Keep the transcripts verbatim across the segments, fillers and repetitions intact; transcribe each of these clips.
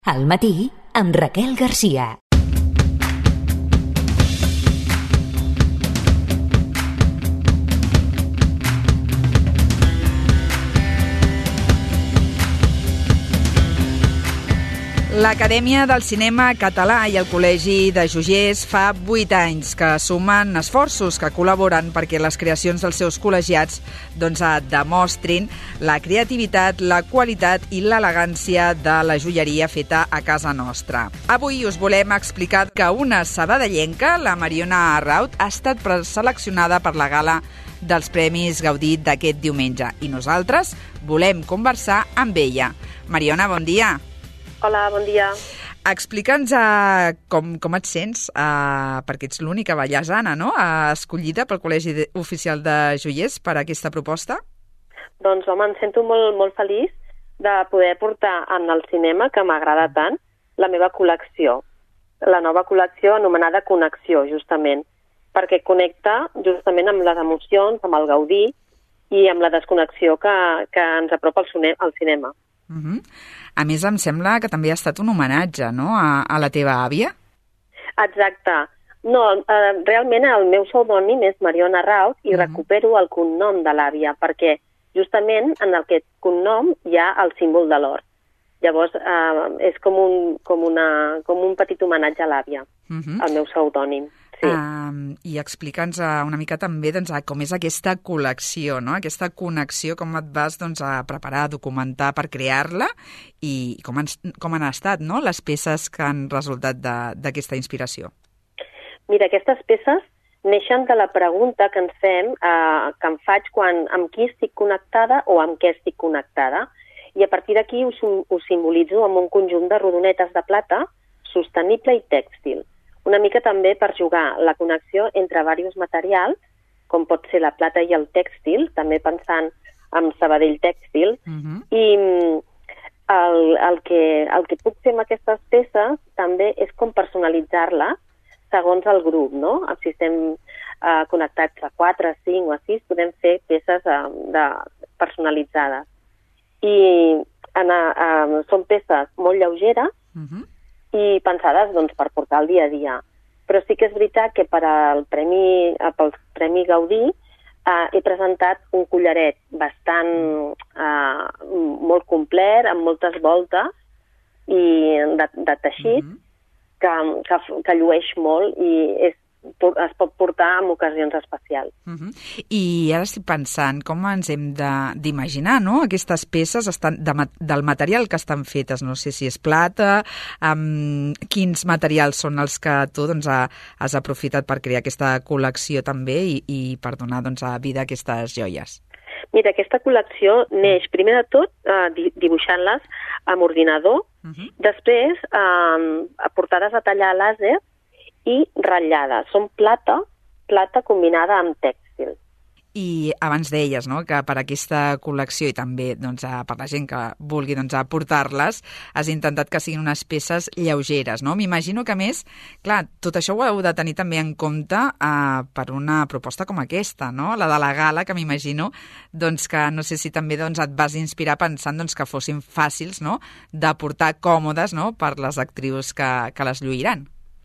Al matí, amb Raquel Garcia. L'Acadèmia del Cinema Català i el Col·legi de Joiers fa vuit anys que sumen esforços, que col·laboren perquè les creacions dels seus col·legiats doncs, demostrin la creativitat, la qualitat i l'elegància de la joieria feta a casa nostra. Avui us volem explicar que una sabadellenca, la Mariona Arraut, ha estat preseleccionada per la gala dels Premis Gaudí d'aquest diumenge i nosaltres volem conversar amb ella. Mariona, bon dia. Hola, bon dia. Explica'ns uh, com, com et sents, uh, perquè ets l'única ballesana, no?, uh, escollida pel Col·legi de, Oficial de Joiers per aquesta proposta. Doncs, home, em sento molt, molt feliç de poder portar en el cinema, que m'agrada tant, la meva col·lecció. La nova col·lecció anomenada Connexió, justament, perquè connecta justament amb les emocions, amb el gaudí i amb la desconnexió que, que ens apropa al cinema. Uh-huh. A més, em sembla que també ha estat un homenatge, no?, a, a la teva àvia. Exacte. No, eh, realment el meu pseudònim és Mariona Arraut i uh-huh. recupero el cognom de l'àvia, perquè justament en aquest cognom hi ha el símbol de l'or. Llavors, eh, és com un, com, una, com un petit homenatge a l'àvia, uh-huh. el meu pseudònim. Sí. Uh, I explica'ns uh, una mica també doncs, uh, com és aquesta col·lecció, no? Aquesta connexió, com et vas doncs, a preparar, a documentar per crear-la i com han, com han estat, no?, les peces que han resultat d'aquesta inspiració. Mira, aquestes peces neixen de la pregunta que ens fem, uh, que em faig quan amb qui estic connectada o amb què estic connectada, i a partir d'aquí ho, ho simbolitzo amb un conjunt de rodonetes de plata sostenible i tèxtil. Una mica també per jugar la connexió entre diversos materials, com pot ser la plata i el tèxtil, també pensant en Sabadell Tèxtil, uh-huh. i el, el, que, el que puc fer amb aquestes peces també és com personalitzar-les segons el grup, no? Si estem uh, connectats a quatre, a cinc o a sis, podem fer peces uh, de, personalitzades. I en, uh, són peces molt lleugeres, uh-huh. i pensades doncs, per portar el dia a dia. Però sí que és veritat que per al Premi, pel Premi Gaudí eh, he presentat un collaret bastant eh, molt complet, amb moltes voltes i de, de teixit, mm-hmm. que, que, que llueix molt i és, es pot portar en ocasions especials. Uh-huh. I ara estic pensant com ens hem d'imaginar, no?, aquestes peces estan de, del material que estan fetes, no sé si és plata, um, quins materials són els que tu doncs, ha, has aprofitat per crear aquesta col·lecció també i, i per donar doncs, a vida a aquestes joies. Mira, aquesta col·lecció neix primer de tot eh, dibuixant-les amb ordinador, uh-huh. després eh, portades a tallar a làser i ratllada. Són plata, plata combinada amb tèxtil. I abans deies, no?, que per aquesta col·lecció i també doncs, per la gent que vulgui doncs, portar-les, has intentat que siguin unes peces lleugeres, no? M'imagino que, a més, clar, tot això ho heu de tenir també en compte eh, per una proposta com aquesta, no?, la de la gala, que m'imagino doncs, que no sé si també doncs, et vas inspirar pensant doncs, que fossin fàcils, no?, de portar còmodes, no?, per les actrius que, que les lluiran.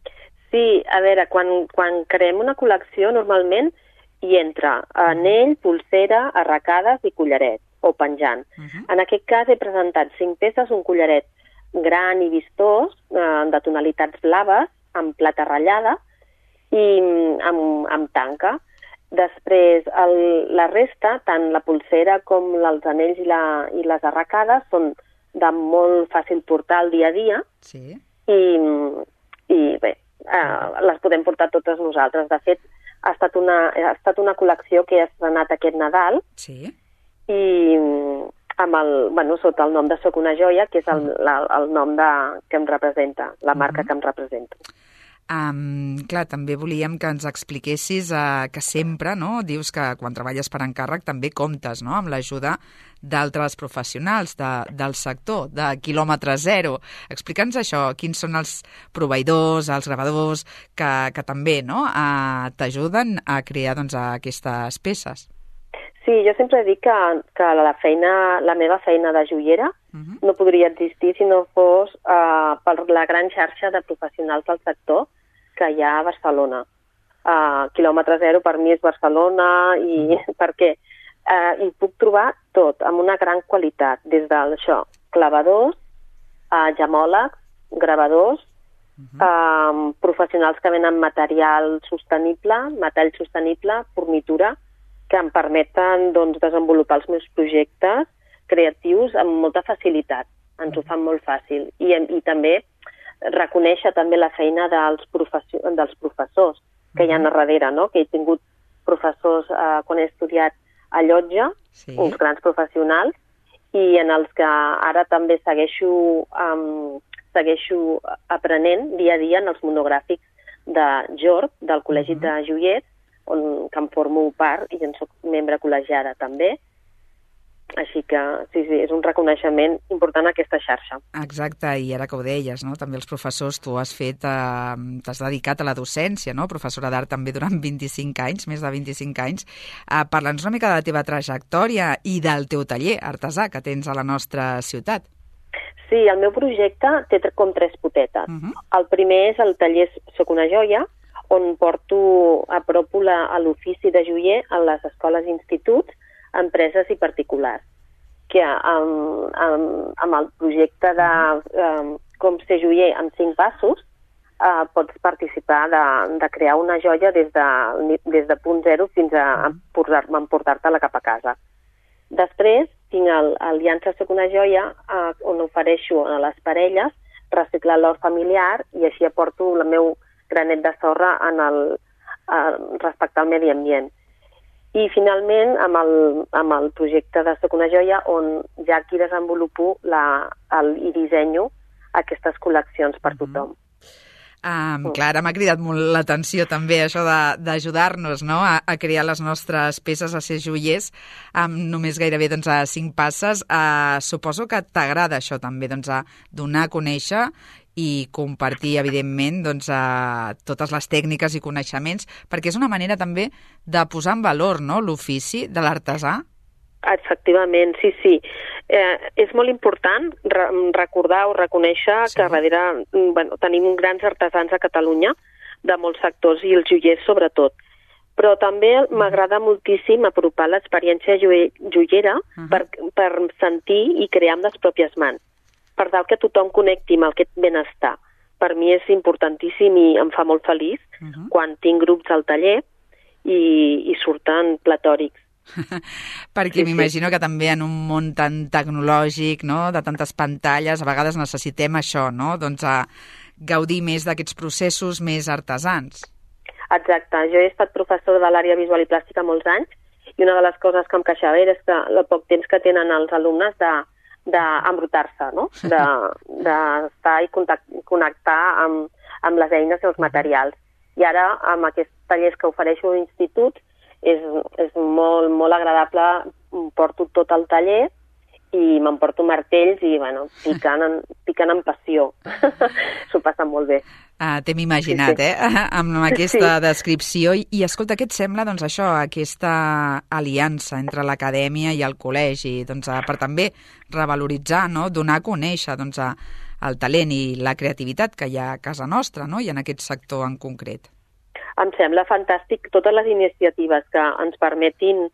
Sí, a veure, quan, quan creem una col·lecció, normalment hi entra anell, pulsera, arracades i collaret, o penjant. Uh-huh. En aquest cas he presentat cinc peces, un collaret gran i vistós, eh, de tonalitats blaves, amb plata ratllada i amb, amb tanca. Després, el, la resta, tant la pulsera com els anells i, la, i les arracades, són de molt fàcil portar al dia a dia. Sí. I, i bé, Uh, les podem portar totes nosaltres. De fet, ha estat una, ha estat una col·lecció que he estrenat aquest Nadal, sí. i amb el, bueno, sota el nom de Soc una joia, que és el, la, el nom de, que em representa, la marca uh-huh. que em representa. Um, clar, també volíem que ens expliquessis uh, que sempre, no?, dius que quan treballes per encàrrec també comptes, no?, amb l'ajuda d'altres professionals de, del sector, de quilòmetre zero. Explica'ns això, quins són els proveïdors, els gravadors, que, que també, no?, uh, t'ajuden a crear doncs, aquestes peces. Sí, jo sempre dic que, que la feina, la meva feina de joiera uh-huh. no podria existir si no fos uh, per la gran xarxa de professionals del sector que hi ha a Barcelona. Uh, quilòmetre zero per mi és Barcelona i uh-huh. perquè uh, hi puc trobar tot, amb una gran qualitat, des d'això, clavadors, uh, gemòlegs, gravadors, uh-huh. uh, professionals que venen material sostenible, metall sostenible, fornitura, que em permeten doncs, desenvolupar els meus projectes creatius amb molta facilitat. Ens ho fan molt fàcil. I, i també reconèixer també la feina dels, professor, dels professors que hi ha a darrere, no? Que he tingut professors eh, quan he estudiat a Llotja, sí. uns grans professionals, i en els que ara també segueixo, um, segueixo aprenent dia a dia en els monogràfics de Jorb, del Col·legi uh-huh. de Joiers, on que em formo part i en soc membre col·legiada també. Així que, sí, sí, és un reconeixement important a aquesta xarxa. Exacte, i ara que ho deies, no? També els professors, tu has fet, eh, t'has dedicat a la docència, no? Professora d'art també durant vint-i-cinc anys, més de vint-i-cinc anys. Eh, Parla'ns una mica de la teva trajectòria i del teu taller artesà que tens a la nostra ciutat. Sí, el meu projecte té com tres potetes. Uh-huh. El primer és el taller Soc una joia, on porto, apropo la, a l'ofici de joier a les escoles i instituts, empreses i particulars, que amb, amb, amb el projecte de um, com ser joier en cinc passos uh, pots participar de, de crear una joia des de, des de punt zero fins a emportar-te-la cap a casa. Després tinc l'Aliança Soc una joia, uh, on ofereixo a les parelles reciclar l'or familiar i així aporto el meu granet de sorra en el, uh, respecte al medi ambient. I finalment amb el, amb el projecte de Soc una joia, on ja aquí desenvolupo la, el, i dissenyo aquestes col·leccions per tothom. Um, clar, ara m'ha cridat molt l'atenció també això d'ajudar-nos, no? a, a crear les nostres peces, a ser joiers, amb només gairebé doncs, a cinc passes. Uh, suposo que t'agrada això també, doncs, a donar a conèixer i compartir, evidentment, doncs, a totes les tècniques i coneixements, perquè és una manera també de posar en valor, no?, l'ofici de l'artesà. Efectivament, sí, sí. Eh, és molt important re recordar o reconèixer sí. que darrere bueno, tenim grans artesans a Catalunya, de molts sectors, i els joiers sobretot. Però també uh-huh. m'agrada moltíssim apropar l'experiència joiera uh-huh. per, per sentir i crear amb les pròpies mans, per tal que tothom connecti amb aquest benestar. Per mi és importantíssim i em fa molt feliç uh-huh. quan tinc grups al taller i, i surten platòrics. Perquè sí, m'imagino sí. que també en un món tan tecnològic, no?, de tantes pantalles, a vegades necessitem això, no?, doncs a gaudir més d'aquests processos més artesans. Exacte. Jo he estat professora de l'àrea visual i plàstica molts anys i una de les coses que em queixava és que el poc temps que tenen els alumnes de d'embrutar-se, no? D'estar i connectar amb, amb les eines i els materials. I ara, amb aquests tallers que ofereixo a instituts, és, és molt, molt agradable, porto tot el taller i m'emporto martells i, bueno, picant en, picant en passió. S'ho passa molt bé. Ah, T'hem imaginat, sí, sí. eh? Amb aquesta sí. descripció. I, I, escolta, què et sembla, doncs, això, aquesta aliança entre l'acadèmia i el col·legi, doncs, per també revaloritzar, no?, donar a conèixer, doncs, el talent i la creativitat que hi ha a casa nostra, no?, i en aquest sector en concret? Em sembla fantàstic totes les iniciatives que ens permetin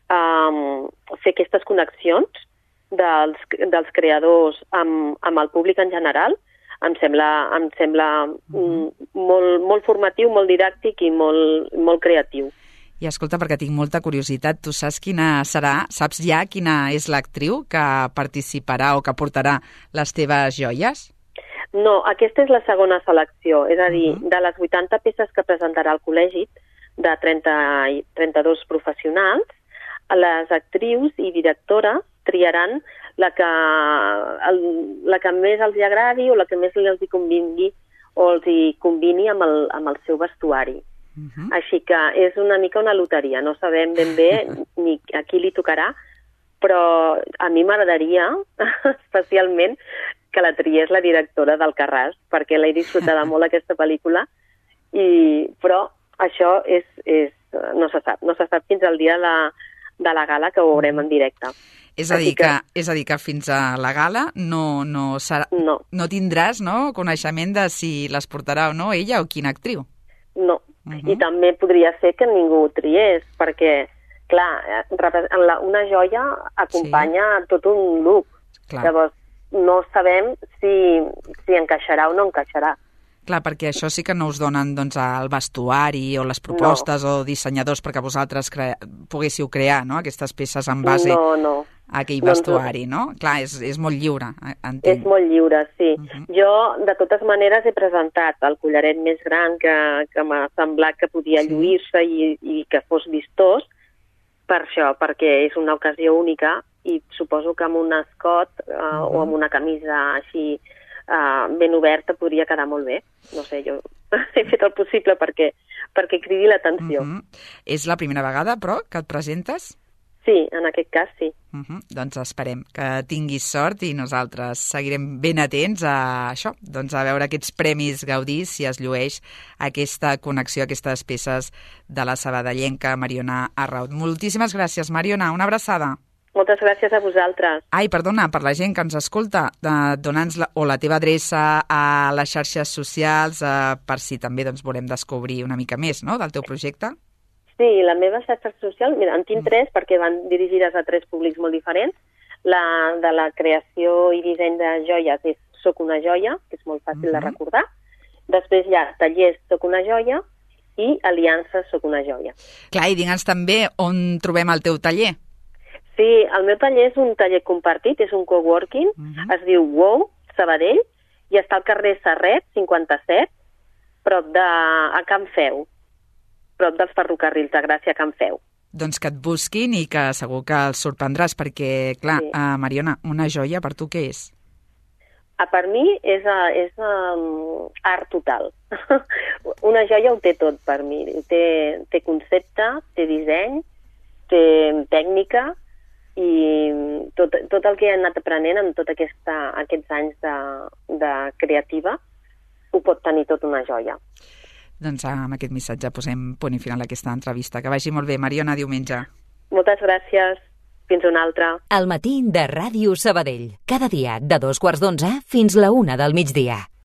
um, fer aquestes connexions dels, dels creadors amb, amb el públic en general. Em sembla, em sembla uh-huh. molt, molt formatiu, molt didàctic i molt, molt creatiu. I escolta, perquè tinc molta curiositat, tu saps quina serà, saps ja quina és l'actriu que participarà o que portarà les teves joies? No, aquesta és la segona selecció, és a dir, uh-huh. de les vuitanta peces que presentarà el col·legi, de trenta, trenta-dos professionals, les actrius i directores triaran la que, el, la que més els agradi o la que més els hi convingui o els hi combini amb el, amb el seu vestuari. Uh-huh. Així que és una mica una loteria, no sabem ben bé ni a qui li tocarà, però a mi m'agradaria especialment que la triés la directora d'Alcarràs, perquè l'he disfrutada molt aquesta pel·lícula, i, però això és, és, no se sap, no se sap fins al dia de, de la gala, que ho veurem en directe. És a, dir que, que, és a dir que fins a la gala no, no, serà, no. no tindràs no, coneixement de si les portarà o no ella o quina actriu. No, uh -huh. I també podria ser que ningú ho triés, perquè, clar, una joia acompanya sí. tot un look. Clar. Llavors, no sabem si, si encaixarà o no encaixarà. Clar, perquè això sí que no us donen doncs, el vestuari o les propostes no. o dissenyadors perquè vosaltres cre... poguéssiu crear no? aquestes peces en base no, no. a aquell vestuari, no? Clar, és, és molt lliure, entenc. És molt lliure, sí. Uh -huh. Jo, de totes maneres, he presentat el collaret més gran que, que m'ha semblat que podia sí. lluir-se i, i que fos vistós, per això, perquè és una ocasió única i suposo que amb un escot uh, uh -huh. o amb una camisa així uh, ben oberta podria quedar molt bé. No sé, jo he fet el possible perquè, perquè cridi l'atenció. Uh -huh. És la primera vegada, però, que et presentes? Sí, en aquest cas sí. Uh -huh. Doncs esperem que tinguis sort i nosaltres seguirem ben atents a això, doncs a veure aquests premis Gaudí si es llueix aquesta connexió, aquestes peces de la sabadellenca Mariona Arraut. Moltíssimes gràcies, Mariona. Una abraçada. Moltes gràcies a vosaltres. Ai, perdona, per la gent que ens escolta, eh, dona'ns la, o la teva adreça a les xarxes socials eh, per si també doncs, volem descobrir una mica més no, del teu projecte. Sí, la meva xarxa social, mira, en tinc mm. tres perquè van dirigides a tres públics molt diferents. La de la creació i disseny de joies és Soc una joia, que és molt fàcil mm-hmm. de recordar. Després hi ha Tallers Soc una joia i Aliances Soc una joia. Clar, i digue'ns també on trobem el teu taller. Sí, el meu taller és un taller compartit, és un coworking, uh-huh. es diu Wow, Sabadell, i està al carrer Serret, cinquanta-set, prop de a Can Feu, prop dels ferrocarrils de Gràcia a Can Feu. Doncs que et busquin i que segur que els sorprendràs, perquè, clar, sí. uh, Mariona, una joia per tu què és? Ah, per mi és, és um, art total. Una joia ho té tot per mi. Té, té concepte, té disseny, té tècnica, i tot, tot el que he anat aprenent en tots aquests anys de, de creativa ho pot tenir tot una joia. Doncs amb aquest missatge posem punt i final a aquesta entrevista. Que vagi molt bé, Mariona, diumenge. Moltes gràcies. Fins una altra. Al matí de Ràdio Sabadell. Cada dia de dos quarts d'onze fins la una del migdia.